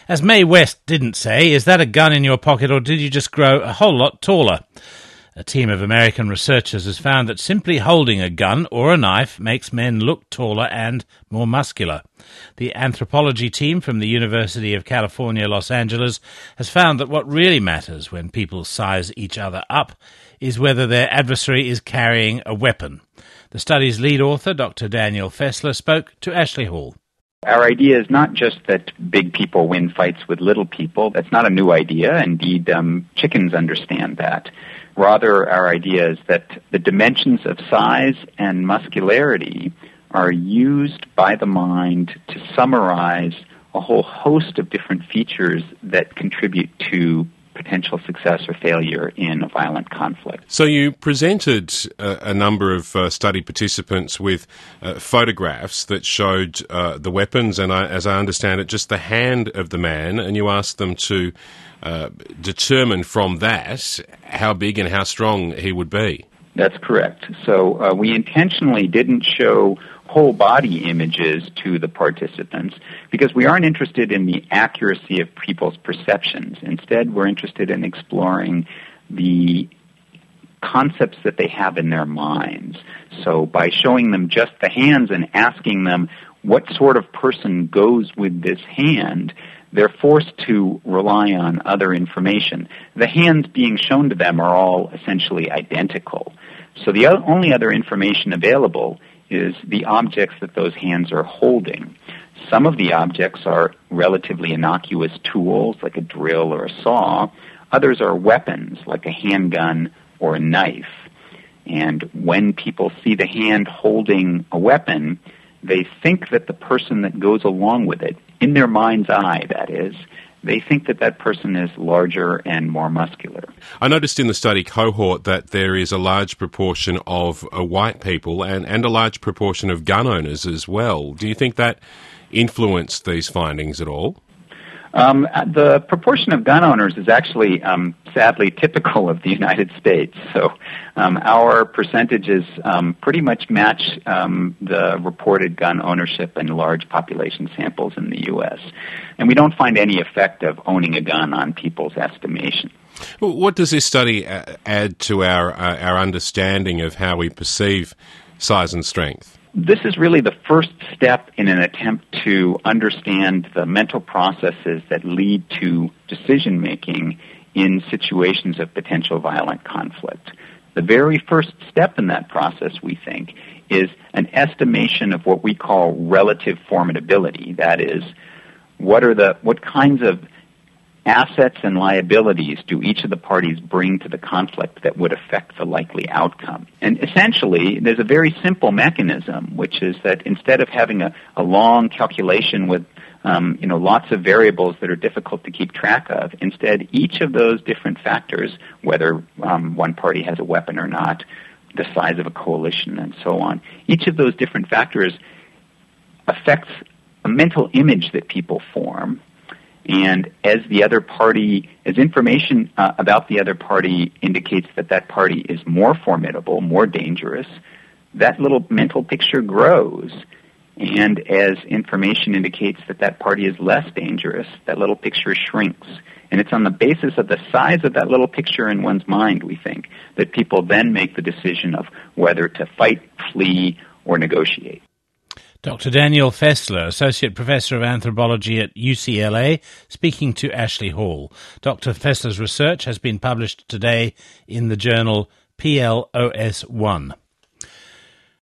As Mae West didn't say, is that a gun in your pocket or did you just grow a whole lot taller? A team of American researchers has found that simply holding a gun or a knife makes men look taller and more muscular. The anthropology team from the University of California, Los Angeles, has found that what really matters when people size each other up is whether their adversary is carrying a weapon. The study's lead author, Dr. Daniel Fessler, spoke to Ashley Hall. Our idea is not just that big people win fights with little people. That's not a new idea. Indeed, chickens understand that. Rather, our idea is that the dimensions of size and muscularity are used by the mind to summarize a whole host of different features that contribute to potential success or failure in a violent conflict. So you presented a number of study participants with photographs that showed the weapons and, as I understand it, just the hand of the man, and you asked them to determine from that how big and how strong he would be. That's correct. So we intentionally didn't show whole body images to the participants because we aren't interested in the accuracy of people's perceptions. Instead, we're interested in exploring the concepts that they have in their minds. So by showing them just the hands and asking them what sort of person goes with this hand, they're forced to rely on other information. The hands being shown to them are all essentially identical. So the only other information available is the objects that those hands are holding. Some of the objects are relatively innocuous tools, like a drill or a saw. Others are weapons, like a handgun or a knife. And when people see the hand holding a weapon, they think that the person that goes along with it, in their mind's eye, that is, they think that that person is larger and more muscular. I noticed in the study cohort that there is a large proportion of white people and a large proportion of gun owners as well. Do you think that influenced these findings at all? The proportion of gun owners is actually, sadly, typical of the United States. So our percentages pretty much match the reported gun ownership in large population samples in the U.S. And we don't find any effect of owning a gun on people's estimation. Well, what does this study add to our understanding of how we perceive size and strength? This is really the first step in an attempt to understand the mental processes that lead to decision-making in situations of potential violent conflict. The very first step in that process, we think, is an estimation of what we call relative formidability. That is, what kinds of assets and liabilities do each of the parties bring to the conflict that would affect the likely outcome? And essentially, there's a very simple mechanism, which is that instead of having a long calculation with lots of variables that are difficult to keep track of, instead each of those different factors, whether one party has a weapon or not, the size of a coalition and so on, each of those different factors affects a mental image that people form. And as information about the other party indicates that that party is more formidable, more dangerous, that little mental picture grows. And as information indicates that that party is less dangerous, that little picture shrinks. And it's on the basis of the size of that little picture in one's mind, we think, that people then make the decision of whether to fight, flee, or negotiate. Dr. Daniel Fessler, Associate Professor of Anthropology at UCLA, speaking to Ashley Hall. Dr. Fessler's research has been published today in the journal PLOS One.